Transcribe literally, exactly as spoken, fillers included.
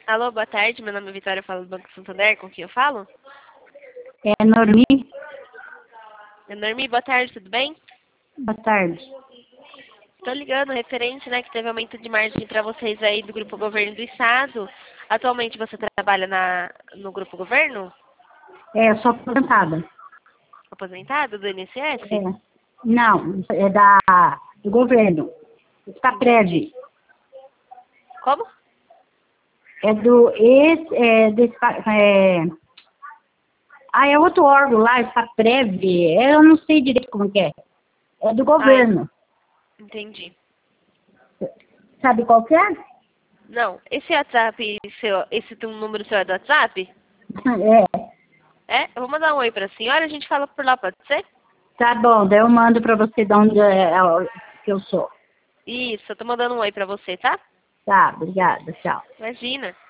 Alô, boa tarde. Meu nome é Vitória, eu falo do Banco Santander. Com quem eu falo? É Normi. É Normi, boa tarde, tudo bem? Boa tarde. Estou ligando referente, né, que teve aumento de margem para vocês aí do Grupo Governo do Estado. Atualmente você trabalha na, no Grupo Governo? É, eu sou aposentada. Aposentado do I N S S? É. Não, é da, do governo. Staprev. Como? É do ex, é, desse, é, ah, é outro órgão lá, Staprev. Eu não sei direito como que é. É do Ai, governo. entendi. Sabe qual que é? Não, esse WhatsApp, seu, esse teu número seu é do WhatsApp? É. É? Eu vou mandar um oi para a senhora, a gente fala por lá, pode ser? Tá bom, daí eu mando pra você de onde é, é, que eu sou. Isso, eu tô mandando um oi para você, tá? Tá, obrigada, tchau. Imagina.